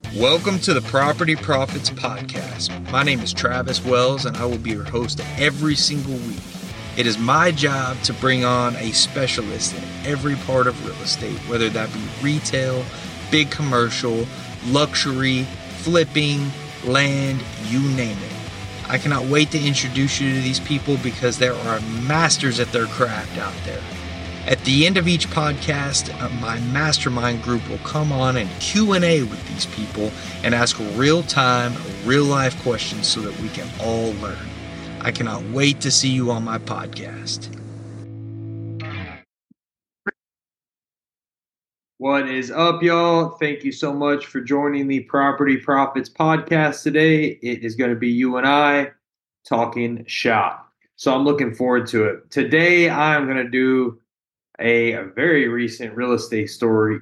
Welcome to the Property Profits Podcast. My name is Travis Wells, and I will be your host every single week. It is my job to bring on a specialist in every part of real estate, whether that be retail, big commercial, luxury, flipping, land, you name it. I cannot wait to introduce you to these people because there are masters at their craft out there. At the end of each podcast, my mastermind group will come on and Q&A with these people and ask real-time, real-life questions so that we can all learn. I cannot wait to see you on my podcast. What is up, y'all? Thank you so much for joining the Property Profits Podcast today. It is going to be you and I talking shop. So I'm looking forward to it. Today, I'm going to do a very recent real estate story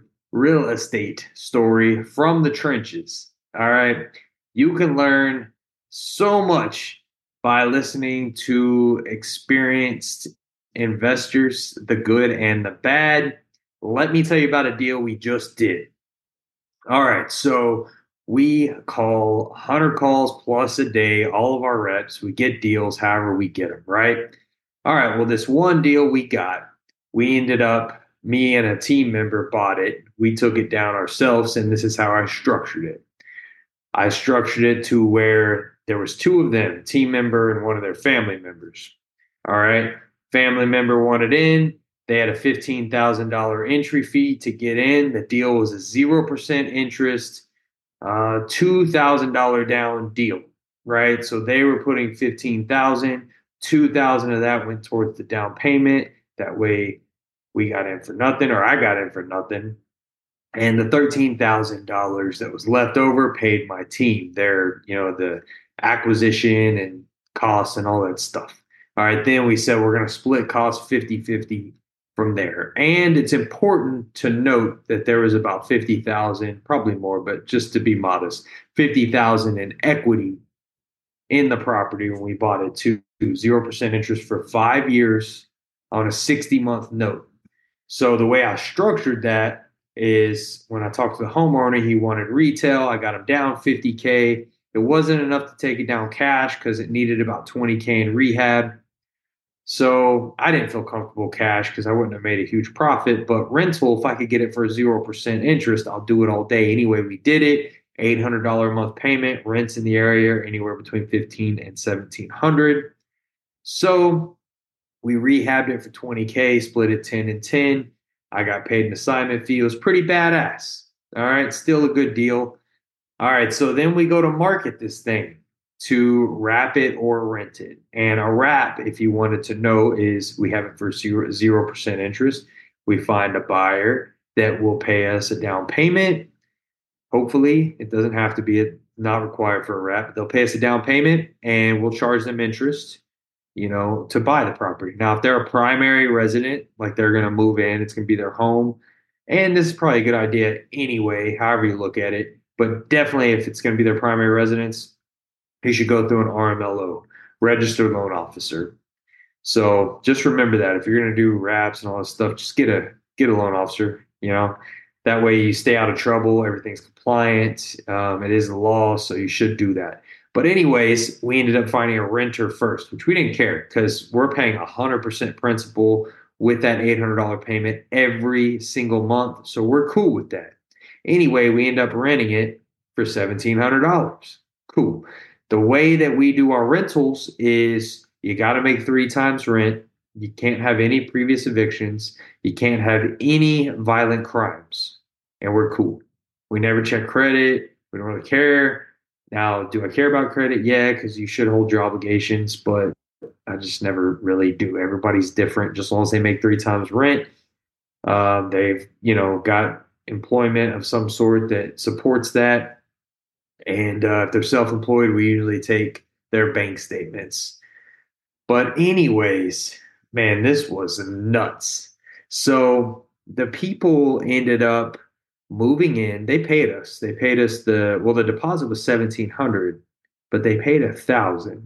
from the trenches. All right. You can learn so much by listening to experienced investors, the good and the bad. Let me tell you about a deal we just did. All right. So we call 100 calls plus a day, all of our reps. We get deals however we get them, right? All right. Well, this one deal we got, we ended up, me and a team member bought it. We took it down ourselves, and this is how I structured it. I structured it to where there was two of them, team member and one of their family members. All right. Family member wanted in. They had a $15,000 entry fee to get in. The deal was a 0% interest, $2,000 down deal, right? So they were putting $15,000. $2,000 of that went towards the down payment. That way we got in for nothing, or I got in for nothing. And the $13,000 that was left over paid my team the acquisition and costs and all that stuff. All right. Then we said we're going to split costs 50-50 from there. And it's important to note that there was about 50,000, probably more, but just to be modest, 50,000 in equity in the property when we bought it to 0% interest for 5 years on a 60-month note. So the way I structured that is when I talked to the homeowner, he wanted retail. I got him down $50K. It wasn't enough to take it down cash because it needed about $20K in rehab. So I didn't feel comfortable cash because I wouldn't have made a huge profit. But rental, if I could get it for 0% interest, I'll do it all day. Anyway, we did it. $800 a month payment. Rents in the area anywhere between $1,500 and $1,700. So we rehabbed it for $20K, split it 10 and 10. I got paid an assignment fee. It was pretty badass. All right. Still a good deal. All right. So then we go to market this thing to wrap it or rent it. And a wrap, if you wanted to know, is we have it for 0% interest. We find a buyer that will pay us a down payment. Hopefully, it doesn't have to be not required for a wrap. They'll pay us a down payment and we'll charge them interest, to buy the property. Now, if they're a primary resident, like they're going to move in, it's going to be their home. And this is probably a good idea anyway, however you look at it. But definitely, if it's going to be their primary residence, you should go through an RMLO, registered loan officer. So just remember that if you're going to do wraps and all this stuff, just get a loan officer, That way you stay out of trouble. Everything's compliant. It is the law, so you should do that. But anyways, we ended up finding a renter first, which we didn't care because we're paying 100% principal with that $800 payment every single month. So we're cool with that. Anyway, we end up renting it for $1,700. Cool. The way that we do our rentals is you got to make 3 times rent. You can't have any previous evictions. You can't have any violent crimes. And we're cool. We never check credit. We don't really care. Now, do I care about credit? Yeah, because you should hold your obligations, but I just never really do. Everybody's different. Just as long as they make 3 times rent, they've, got employment of some sort that supports that. And if they're self-employed, we usually take their bank statements. But anyways, man, this was nuts. So the people ended up moving in. They paid us. The deposit was $1,700, but they paid $1,000.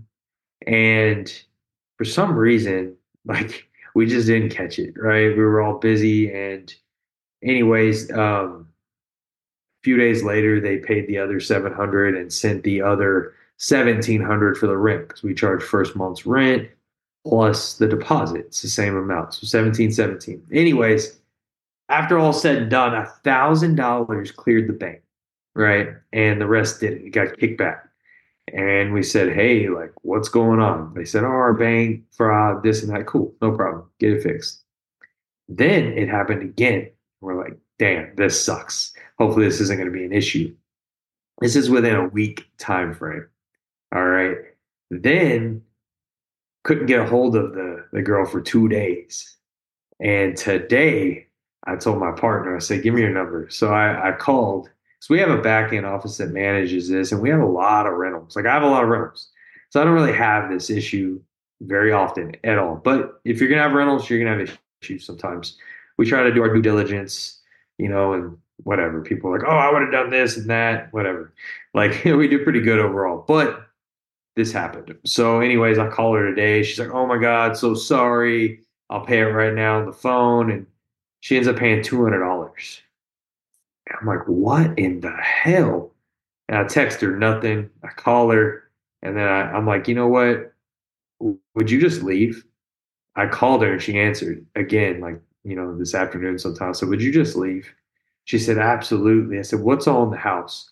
And for some reason, we just didn't catch it, right? We were all busy. And anyways, few days later, they paid the other 700 and sent the other 1,700 for the rent because we charge first month's rent plus the deposit. It's the same amount. So 1717. Anyways, after all said and done, $1,000 cleared the bank, right? And the rest didn't. It got kicked back. And we said, hey, like, what's going on? They said, oh, our bank fraud, this and that. Cool, no problem. Get it fixed. Then it happened again. We're like, damn, this sucks. Hopefully this isn't going to be an issue. This is within a week time frame. All right. Then couldn't get a hold of the girl for 2 days. And today I told my partner, I said, give me your number. So I called. So we have a back end office that manages this, and we have a lot of rentals. Like I have a lot of rentals. So I don't really have this issue very often at all. But if you're gonna have rentals, you're gonna have issues sometimes. We try to do our due diligence, and whatever. People are like, oh, I would have done this and that, whatever. Like we do pretty good overall. But this happened. So, anyways, I call her today. She's like, oh my God, so sorry. I'll pay it right now on the phone. And she ends up paying $200. I'm like, what in the hell? And I text her nothing. I call her, and then I'm like, you know what? Would you just leave? I called her and she answered again, like, this afternoon sometime. I said, would you just leave? She said, absolutely. I said, what's all in the house?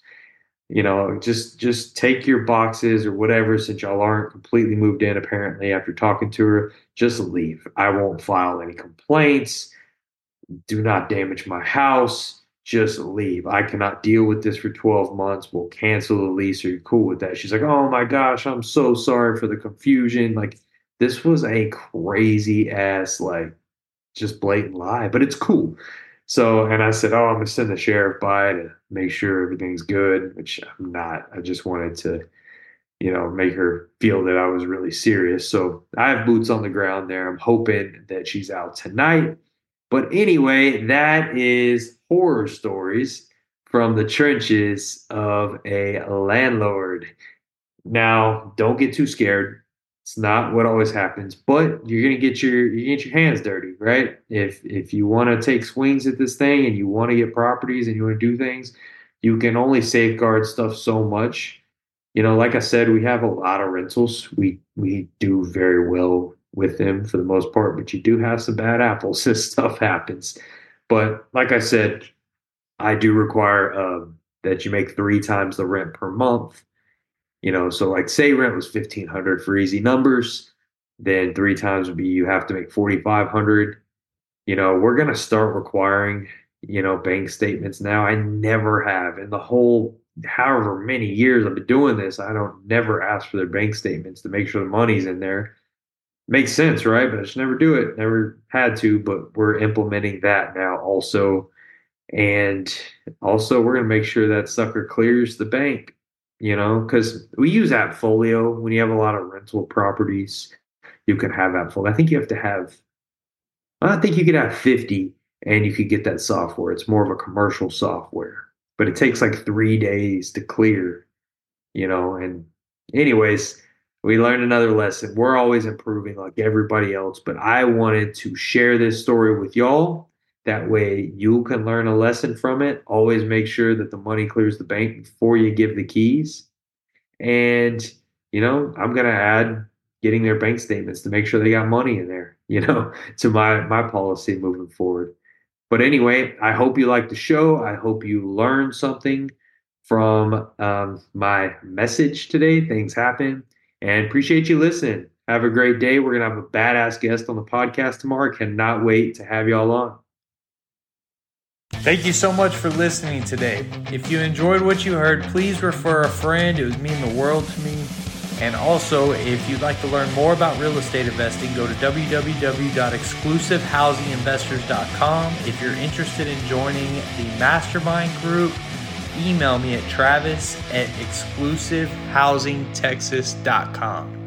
Just take your boxes or whatever, since y'all aren't completely moved in apparently after talking to her. Just leave. I won't file any complaints. Do not damage my house. Just leave. I cannot deal with this for 12 months. We'll cancel the lease. Are you cool with that? She's like, oh my gosh, I'm so sorry for the confusion. Like, this was a crazy ass, like, just blatant lie, but it's cool. So, and I said, oh, I'm going to send the sheriff by to make sure everything's good, which I'm not. I just wanted to, make her feel that I was really serious. So I have boots on the ground there. I'm hoping that she's out tonight. But anyway, that is horror stories from the trenches of a landlord. Now, don't get too scared. It's not what always happens, but you're gonna get your hands dirty, right? If you want to take swings at this thing and you want to get properties and you want to do things, you can only safeguard stuff so much. Like I said, we have a lot of rentals. We do very well with them for the most part, but you do have some bad apples as stuff happens. But like I said, I do require that you make 3 times the rent per month. So like say rent was 1,500 for easy numbers, then 3 times would be you have to make 4,500. We're gonna start requiring bank statements now. I never have in the whole however many years I've been doing this. I don't never ask for their bank statements to make sure the money's in there. Makes sense, right? But I just never do it. Never had to, but we're implementing that now also. And also we're gonna make sure that sucker clears the bank. Because we use AppFolio when you have a lot of rental properties. You can have AppFolio. I think you could have 50 and you could get that software. It's more of a commercial software, but it takes like 3 days to clear, and anyways, we learned another lesson. We're always improving like everybody else, but I wanted to share this story with y'all. That way you can learn a lesson from it. Always make sure that the money clears the bank before you give the keys. And, I'm going to add getting their bank statements to make sure they got money in there, to my policy moving forward. But anyway, I hope you liked the show. I hope you learned something from my message today. Things happen, and appreciate you listening. Have a great day. We're going to have a badass guest on the podcast tomorrow. Cannot wait to have y'all on. Thank you so much for listening today. If you enjoyed what you heard, please refer a friend. It would mean the world to me. And also, if you'd like to learn more about real estate investing, go to www.exclusivehousinginvestors.com. If you're interested in joining the mastermind group, email me at travis@exclusivehousingtexas.com.